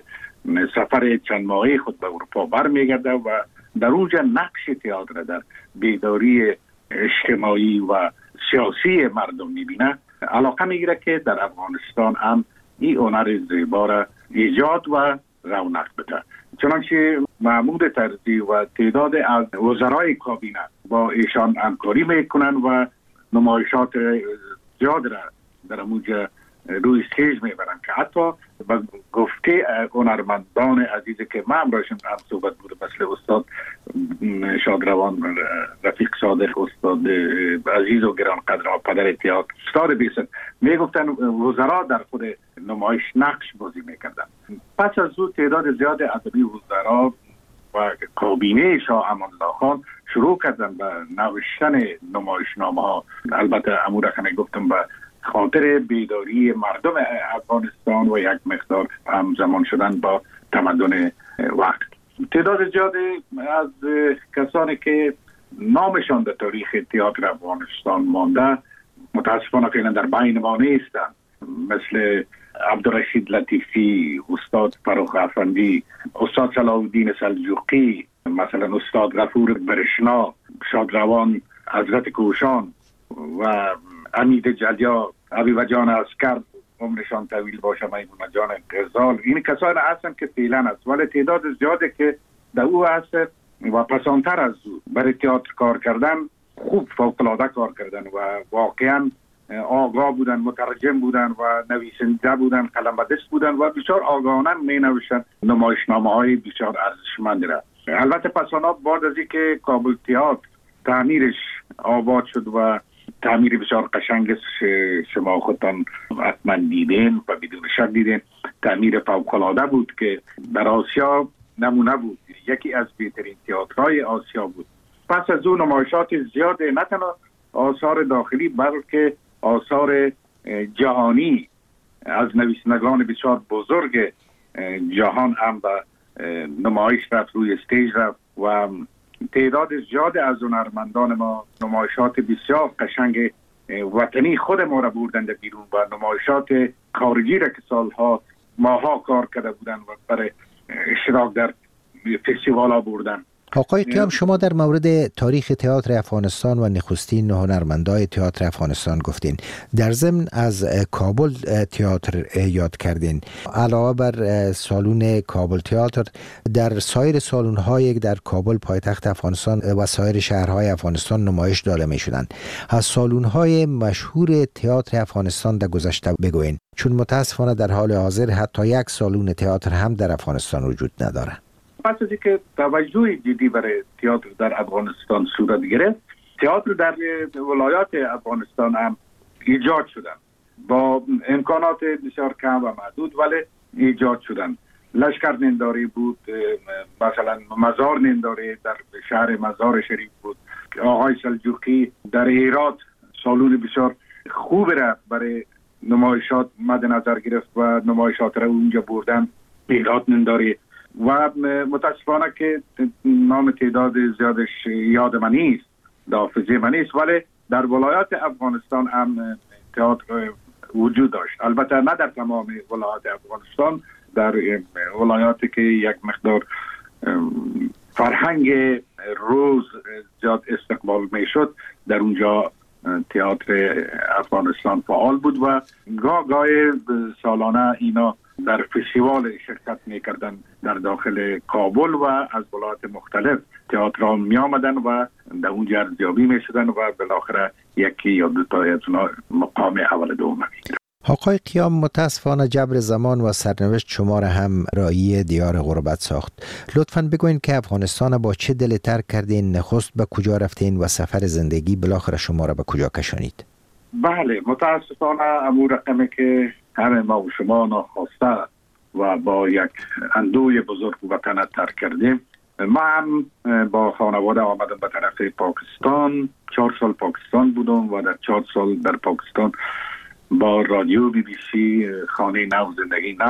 Speaker 7: سفر چند ماهه خود به اروپا برمیگرده و در اونجا نقش تئاتر در بیداری اجتماعی و سیاسی مردم میبینه، علاقه میگیره که در افغانستان هم این هنر زیبا را ایجاد و رونق بده. چنانچه محمود طرزی و تعداد از وزرای کابینه با ایشان همکاری میکنن و نمایشات زیاد را در اونجا روی استیج میبرن که حتی به گفته هنرمندان عزیزی که من همراهشون هم صحبت بوده، مثل استاد شادروان رفیق صادق، استاد عزیز و گرانقدر پدر تئاتر استاد بیسن، میگفتن وزرا در خود نمایش نقش بازی میکردن. پس از او تعداد زیاد ادبی وزرا و کابینه شاه امان الله خان شروع کردن به نوشتن نمایشنامه ها. البته امور که گفتم به خاطر بیداری مردم افغانستان و یک مقدار همزمان شدن با تمدن وقت. تعداد زیادی از کسانی که نامشان در تاریخ تئاتر افغانستان مانده متاسفانه فعلا در بین ما نیستند، مثل عبدالرشید لطیفی، استاد فرخ افندی، استاد صلاح الدین سلجوقی، مثلا استاد غفور برشنا، شادروان حضرت کوشان و امید جلیا، حبیب جان عسکر عمرشان طویل باشه، میمون جان غزال. این کسان هستن که فعلا است، ولی تعداد زیاده که در او هست و پسانتر از او برای تئاتر کار کردن، خوب فوق‌العاده کار کردن و واقعا آگاه بودن، مترجم بودن و نویسنده بودن، قلم‌بدست بودن و بسیار آگاهانه می نوشتن نمایشنامه‌های بسیار ارزشمند را. البته پسانا بعد از اینکه کابل تئاتر تعمیرش آباد شد و تعمیر بسیار قشنگ شما خودتان حتما دیدین و بدون شک دیدین، تعمیر فوق‌العاده بود که در آسیا نمونه بود، یکی از بهترین تئاترهای آسیا بود. پس از اون نمایشات زیاد، نه تنها آثار داخلی بلکه آثار جهانی از نویسندگان بسیار بزرگ جهان هم به نمایش رفت، روی استیج رفت و تعداد زیاد از هنرمندان ما نمایشات بسیار قشنگ وطنی خود ما را بردند بیرون و نمایشات خارجی را که سالها ماها کار کرده بودند و برای اشتراک در فستیوال ها بردن.
Speaker 6: آقای قیام، شما در مورد تاریخ تئاتر افغانستان و نخستین هنرمندای تئاتر افغانستان گفتین. در ضمن از کابل تئاتر یاد کردین. علاوه بر سالن کابل تئاتر، در سایر سالن‌های در کابل پایتخت افغانستان و سایر شهرهای افغانستان نمایش داده می‌شدند. از سالن‌های مشهور تئاتر افغانستان در گذشته بگوین، چون متاسفانه در حال حاضر حتی یک سالن تئاتر هم در افغانستان وجود نداره.
Speaker 7: پس از اینکه توجه جدی برای تئاتر در افغانستان صورت گرفت، تئاتر در ولایات افغانستان هم ایجاد شدن با امکانات بسیار کم و محدود، ولی ایجاد شدن. لشکر ننداری بود، مثلا مزار ننداری در شهر مزار شریف بود. آقای سلجوقی در هرات سالون بسیار خوب را برای نمایشات مد نظر گرفت و نمایشات را اونجا بردن. هرات ننداری و متاسفانه که نام تعداد زیادش یاد من نیست، حافظه من نیست، ولی در ولایات افغانستان هم تئاتر وجود داشت. البته نه در تمام ولایات افغانستان، در ولایاتی که یک مقدار فرهنگ روز زیاد استقبال می شد، در اونجا تئاتر افغانستان فعال بود و گاه سالانه اینا در فستیوال شرکت می‌کردن در داخل کابل و از ولایات مختلف تئاترها می آمدن و در اونجا ارزیابی می‌شدن و بالاخره یکی یا دو تا از اونها مقام اول دوم می‌گیرن.
Speaker 6: آقای قیام، متاسفانه جبر زمان و سرنوشت شما را هم راهی دیار غربت ساخت. لطفاً بگوین که افغانستان با چه دلی ترک کردین، نخست به کجا رفتین و سفر زندگی بالاخره شما را به کجا کشانید؟
Speaker 7: بله، متاسفانه امور رقمی که همه ما و شما ناخواسته و با یک اندوه بزرگ وطن ترک کردیم. ما هم با خانواده آمدم به طرف پاکستان. 4 سال پاکستان بودم و در 4 سال در پاکستان با رادیو BBC خانه نو زندگی نو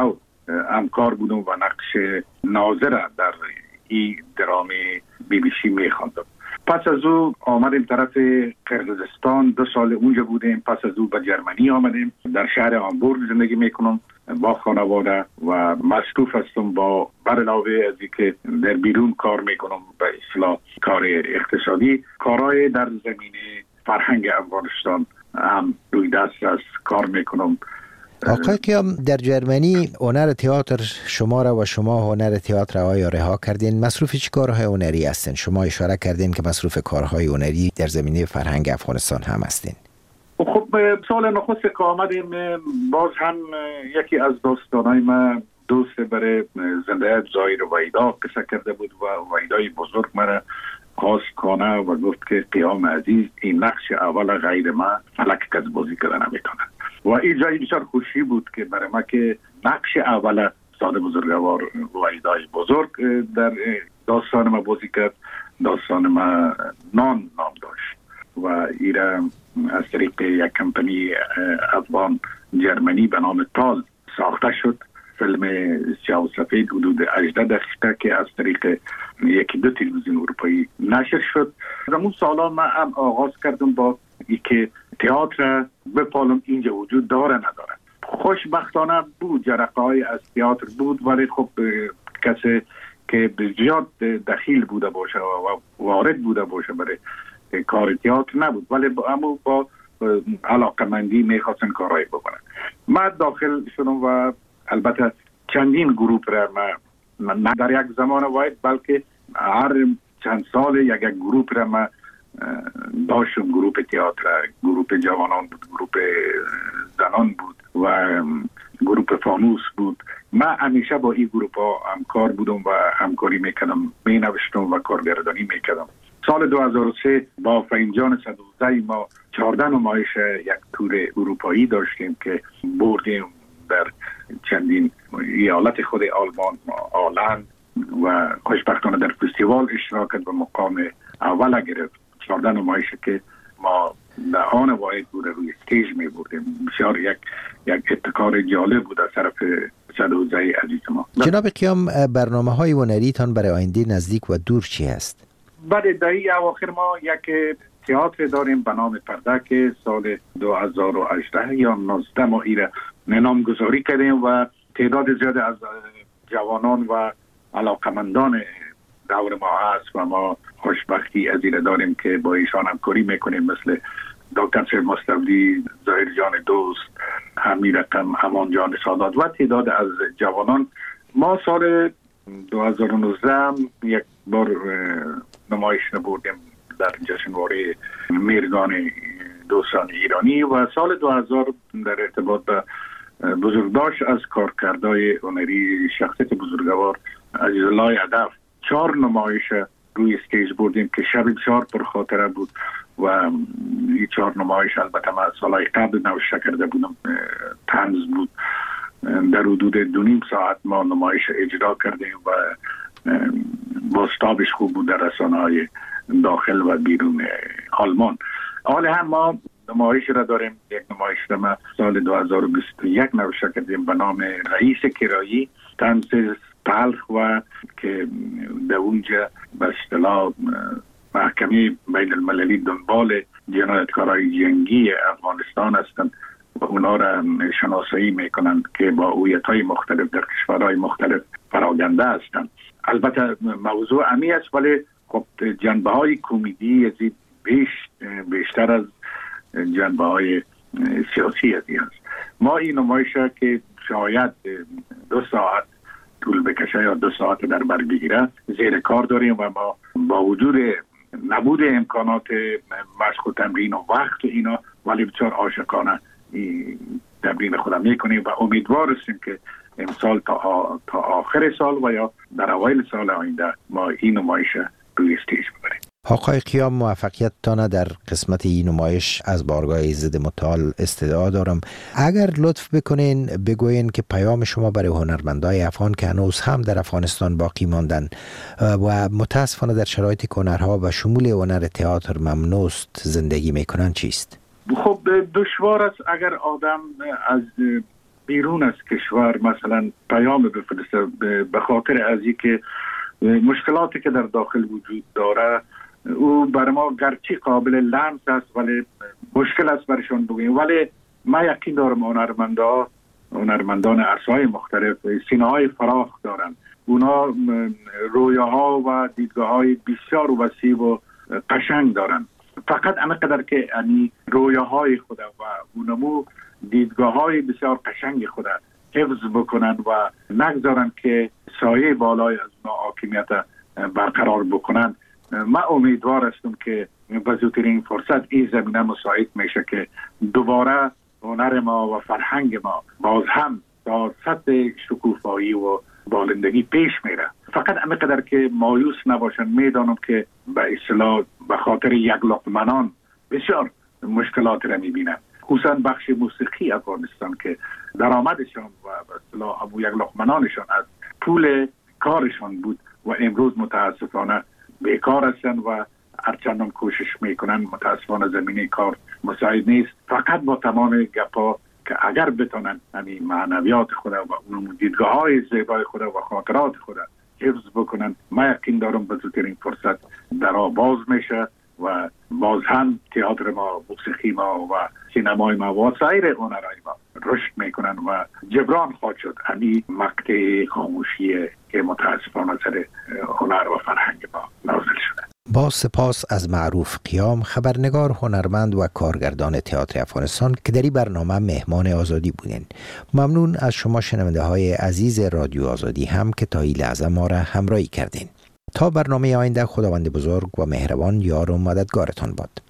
Speaker 7: همکار بودم و نقش ناظر در این درامه BBC میخواندم. پس از او آمدیم طرف قرقیزستان، 2 سال اونجا بودیم. پس از او به جرمنی آمدیم، در شهر هامبورگ زندگی میکنم با خانواده و مصروف هستم با علاوه از اینکه در بیرون کار میکنم به اصطلاح کار اقتصادی، کارهای در زمینه فرهنگ افغانستان هم روی دست است کار میکنم.
Speaker 6: آقای قیام، در جرمنی هنر تئاتر شما را و شما هنر تئاتر آیا رها کردین؟ مصروف چه کارهای هنری هستین؟ شما اشاره کردین که مصروف کارهای هنری در زمینه فرهنگ افغانستان هم هستین.
Speaker 7: خب سال نخست که آمدیم باز هم یکی از دوستانای من دوست برای زنده زایر وحیدا قصه کرده بود و وحیدای بزرگ مرا خواست کنه و گفت که قیام عزیز این نقش اول غیر من فلک کس بازی کردن نمیتونه و این جایی بسیار خوشی بود که برای ما که نقش اول استاد بزرگوار وحیدای بزرگ در داستان ما بازی کرد. داستان ما نام داشت و ایره از طریق یک کمپانی افغان جرمنی به نام تال ساخته شد. فیلم سیاه و سفید حدود 18 دقیقه که از طریق 1-2 تلویزیون اروپایی نشر شد. در اون سالا من هم آغاز کردم با اینکه تئاتر بپالم اینجا وجود داره نداره. خوشبختانه بود، جرقه‌های از تئاتر بود، ولی خب کسی که زیاد دخیل بوده باشه و وارد بوده باشه برای کار تئاتر نبود، ولی اما با علاقمندی میخواستن کارهای بکنن. من داخل شدم و البته چندین گروپ را من نه در یک زمان واحد بلکه هر چند سال یک گروپ را من داشتم. گروپ تئاتر، گروپ جوانان بود، گروپ زنان بود و گروپ فانوس بود. من همیشه با این گروپ ها همکار بودم و همکاری میکردم، مینوشتم و کارگردانی میکردم. سال 2003 با فهیمجان صدوزی ما 14 نمایش یک تور اروپایی داشتیم که بردیم در چندین ایالت خود آلمان، آلند و خوشبختانه در فستیوال اشتراک کرد و مقام اول گرفت. 14 نمایش که ما در آن واحد بود روی استیج می بردیم. بسیار یک ابتکار جالب بود از طرف صدوزی عزیز ما.
Speaker 6: جناب قیام، برنامه‌های هنری تان برای آینده نزدیک و دور چی است؟
Speaker 7: بعد دهی اواخر ما یک تئاتر داریم به نام پرده که سال 2018 یا 19 ما ایره نامگذاری کردیم و تعداد زیاد از جوانان و علاقمندان دور ما هست و ما خوشبختی از ایره داریم که با ایشان همکاری میکنیم، مثل دکتر سید مستولی، ظاهر جان دوست، حمید رقم، امان جان سادات و تعداد از جوانان. ما سال 2019 یک بار نمایش نبردیم در جشنواره میرگان دوستان ایرانی و سال 2000 در ارتباط به بزرگداشت از کارکردهای هنری شخصیت بزرگوار عزیزالله هدف 4 نمایش روی استیج بردیم که شب بسیار پرخاطره بود و این 4 نمایش البته من سالهای قبل نوشته کرده بودم، طنز بود. در حدود 2.5 ساعت ما نمایش اجرا کردیم و بازتابش خوب بود در رسانه‌های داخل و بیرون آلمان. حال هم ما نمایش را داریم، یک نمایش را ما سال 2021 نوشته کردیم به نام رئیس کرایی، طنز تلخ و که در اونجا به اصطلاح محکمه بین المللی دنبال جنایتکارای جنگی افغانستان هستند و اونا را شناسایی میکنند که با هویت‌های مختلف در کشورهای مختلف پراگنده هستند. البته موضوع عمیق است ولی خب جنبه‌های کمدی از بیشتر از جنبه‌های سیاسی از این است. ما این نمایش که شاید 2 ساعت طول بکشه یا 2 ساعت در بر بگیره زیر کار داریم و ما با وجود نبود امکانات مشق و تمرین و وقت اینا ولی بسیار عاشقانه تمرین خودم میکنیم و امیدوار هستیم که امسال تا آخر سال و یا در اوایل سال آینده ما این نمایش روی استیج ببریم.
Speaker 6: آقای قیام، موفقیت تانه در قسمت این نمایش از بارگاه ایزد متعال استدعا دارم. اگر لطف بکنین بگوین که پیام شما برای هنرمندای افغان که هنوز هم در افغانستان باقی ماندن و متاسفانه در شرایط هنرها و شمول هنر تئاتر ممنوست زندگی میکنن چیست؟
Speaker 7: خب دشوار است اگر آدم از بیرون از کشور مثلا پیام بفرسته به خاطر از اینکه مشکلاتی که در داخل وجود داره او بر ما گرچه قابل لمس است ولی مشکل است برشان بگوییم. ولی ما یقین دارم هنرمندان عرصه‌های مختلف سینه‌های فراخ دارند. اونا رویاها و دیدگاه‌های بسیار وسیع و قشنگ دارند. فقط همینقدر که رویاهای خود و اونمو دیدگاه‌های بسیار قشنگ خود حفظ بکنند و نگذارند که سایه بالای از اونا حاکمیت برقرار بکنند. من امیدوار هستم که به زودترین فرصت این زمینه مساعد میشه که دوباره هنر ما و فرهنگ ما باز هم تا سطح شکوفایی و بالندگی پیش میره. فقط همینقدر که مایوس نباشن. میدانم که به اصطلاح به خاطر یک لقمنان بسیار مشکلات را میبینن، خصوصا بخش موسیقی افغانستان که درآمدشان و به اصطلاح ابو یک لقمنانشان از پول کارشان بود و امروز متاسفانه بیکار هستند و هرچندان کوشش میکنن متاسفانه زمینه کار مساعد نیست. فقط با تمام گپا که اگر بتونن همین معنویات خود و اون دیدگاه‌های زیبای خود و خاطرات خود حفظ بکنن، من یقین دارم به زودترین فرصت درا باز میشه و باز هم تئاتر ما، موسیقی ما و سینمای ما و سایر هنرهای ما رشد میکنن و جبران خواهد شد همین مقطع خاموشی که متاسفانه سر هنر و فرهنگ ما نازل شده.
Speaker 6: با سپاس از معروف قیام، خبرنگار، هنرمند و کارگردان تئاتر افغانستان که در این برنامه مهمان آزادی بودین. ممنون از شما شنونده های عزیز رادیو آزادی هم که تا این لحظه ما را همراهی کردین. تا برنامه آینده، خداوند بزرگ و مهربان یار و مددگارتان باد.